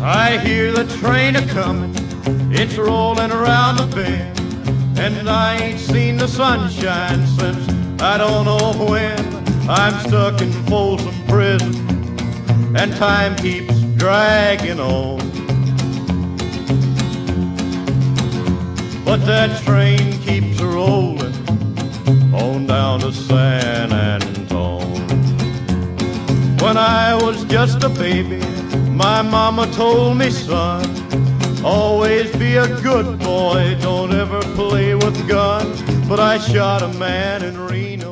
I hear the train a-comin', it's rollin' around the bend, and I ain't seen the sunshine since I don't know when. I'm stuck in Folsom Prison, and time keeps dragging on. But that train keeps rollin' on down to San Antone. When I was just a baby, my mama told me, son, always be a good boy, don't ever play with guns. But I shot a man in Reno